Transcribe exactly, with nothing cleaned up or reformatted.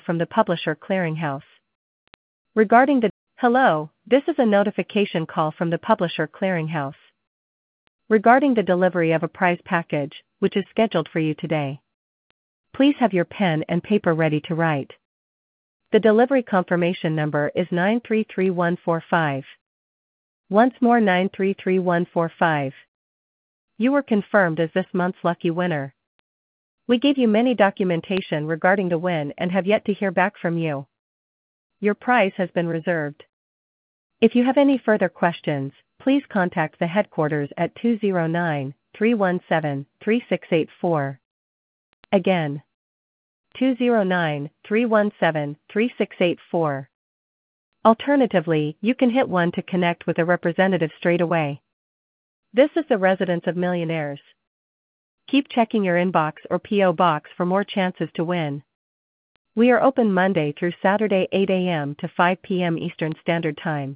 from the Publisher Clearinghouse. Regarding the Hello, this is a notification call from the Publisher Clearinghouse. Regarding the delivery of a prize package, which is scheduled for you today. Please have your pen and paper ready to write. The delivery confirmation number is nine three three one four five. Once more nine three three one four five. You were confirmed as this month's lucky winner. We gave you many documentation regarding the win and have yet to hear back from you. Your prize has been reserved. If you have any further questions, please contact the headquarters at two zero nine, three one seven, three six eight four. Again, two zero nine, three one seven, three six eight four. Alternatively, you can hit one to connect with a representative straight away. This is the Residence of Millionaires. Keep checking your inbox or P O box for more chances to win. We are open Monday through Saturday eight a m to five p m Eastern Standard Time.